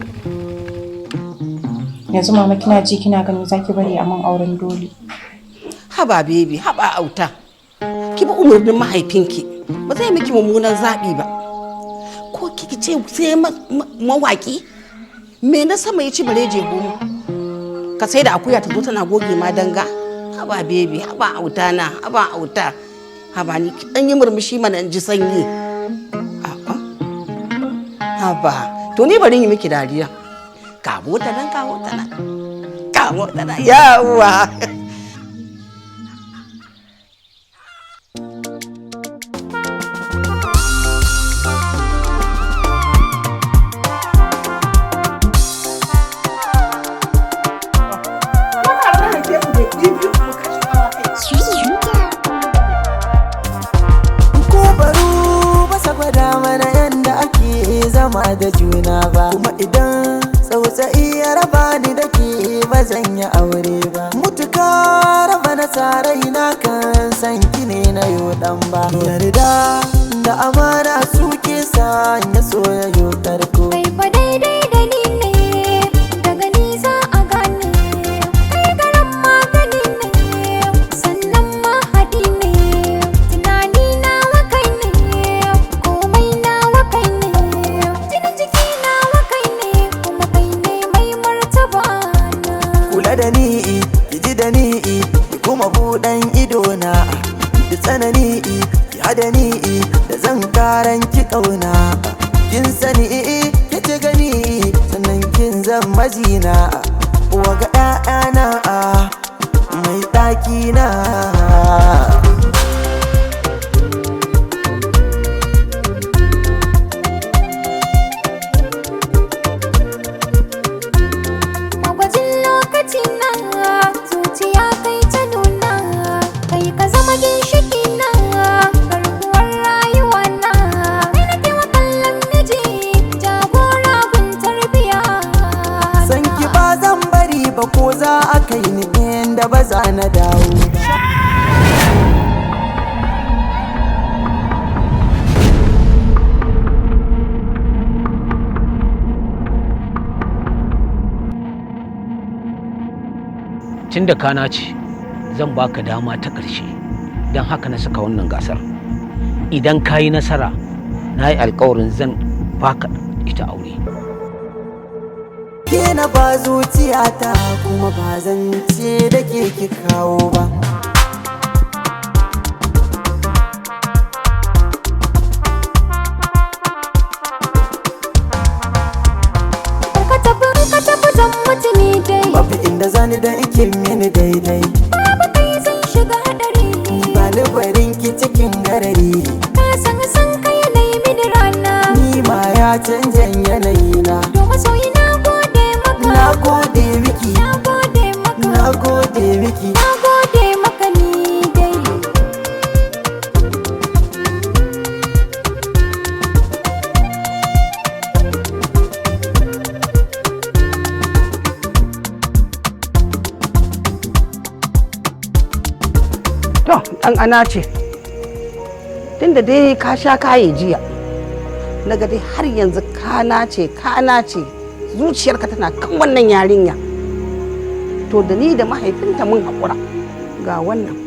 Yanzu mama kina ji kina gani zaki bari a man auren dole. Haba baby, haba auta. Ki bi umarnin mahaifinki. Ba zai miki mummunan zaɓi ba. Ko kiki ce sai mawaki? Me na sama ya ci bare je gomo? Ka sai da akuya ta zo tana goge ma danga? Haba baby, haba auta na, haba auta. Haba ni dan yi murmushi mana in ji sanyi. A'a. Haba, to ni bari yi miki dariya. Kawo ta nan, kawo ta nan. Kawo ta nan, yawa. Da juna ba kuma idan tsautsayi ya raba ni da ke ba zan yi aure ba mutuka raba na sarai na kan san ki ne na yo dan ba yarda da amana suke sa ya soyayyo tarko kai fa daidai da ni ne daga ni za a gane kai garan magani ne sannan mahadi ne tunani na wakai ne komai na wakai ne da ni ki ji da ni ki kuma buɗan ido na ki tsanani ki hada ni da zan karan ki kauna kin sani ki ci gani sannan kin zan mazina waga ɗa'ana mai ɗaki na zuciya kai ta nuna kai ka zama ginshiki na garkuwar rayuwa na kai nake wa kallon miji jagora gun tarbiya san ki ba zan bari ba ko za a kai ni inda ba za na dawo tun da kana ce zan baka dama ta ƙarshe don haka na saka wannan gasar idan ka yi nasara na yi alkawarin zan baka ita aure ke na ba zuciyata kuma ba zan ce da ke ki kawo ba ka tafi zan mutu ni dai babu inda zani da ike mini daidai babu kai zan shiga hadari ba barin ki cikin garari ka san kai yanayi mini rana ni ma ya canjan yanayi na domin sauyi na gode maka na gode miki na gode maka na gode miki na gode maka ni dai To, ɗan ana ce, tunda dai ka sha kaye jiya, naga dai har yanzu kana ce, zuciyarka tana kan wannan yarinya. To da ni da mahaifinta mun haƙura ga wannan.